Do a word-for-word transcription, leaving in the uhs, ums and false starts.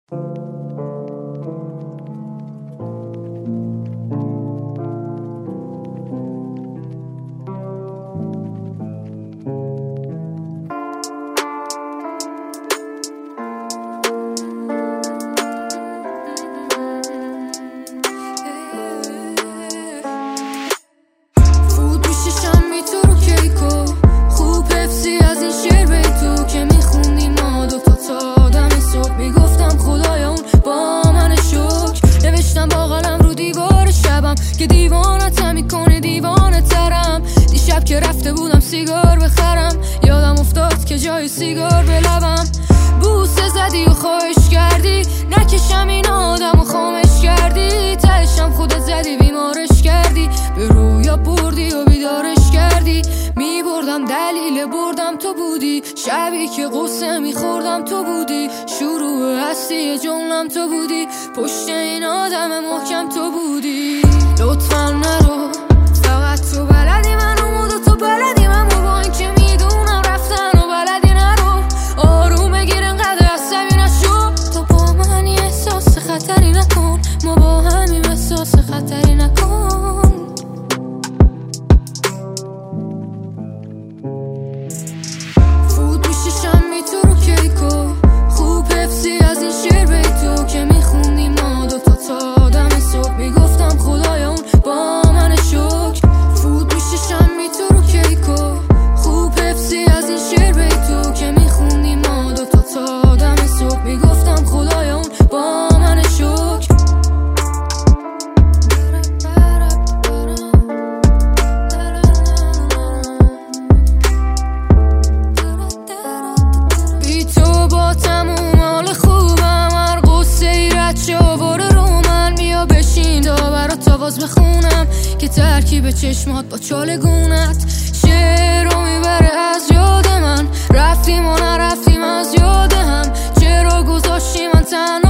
که دیوانتم میکنه دیوانه ترم. دیشب که رفته بودم سیگار بخرم، یادم افتاد که جای سیگار به لبم. بوسه زدی و خواهش کردی نکشم این آدم و خامش کردی. تهشم خودت زدی بیمارش کردی، به رویا بردی و بیدارش کردی. میبردم دلیل بردم تو بودی، شبی که قصه میخوردم تو بودی. شروع هستی جملم تو بودی، پشت این آدم محکم تو بودی. لطفا نرو، فقط تو بلدی منو مود و تو بلدی منو، با این که میدونم رفتن و بلدی نرو. آروم بگیر انقدر عصبی نشو، تو با منی احساس خطری نکن، ما با همیم احساس خطری نکن. فوت میشه شمی تو رو کیکو، خوب حفظی از این شعر بیتو که میخوندیم ما دوتا تا آدم صبح. میگفتم خدایا اون با من شکر. فوت میشه شمی تو رو کیکو، خوب حفظی از این شعر بیتو که میخوندیم ما دوتا تا آدم صبح. میگفتم خدایا اون با من شکر. بی تو با تموم حال خوبم، هر قصه ای رد شواره رو من. بیا بشین تا برات آواز بخونم که ترکیب چشمات با چالگونت شعر رو میبره از یاد من. رفتیم و نرفتیم از یاد هم، چرا گذاشتی من تنها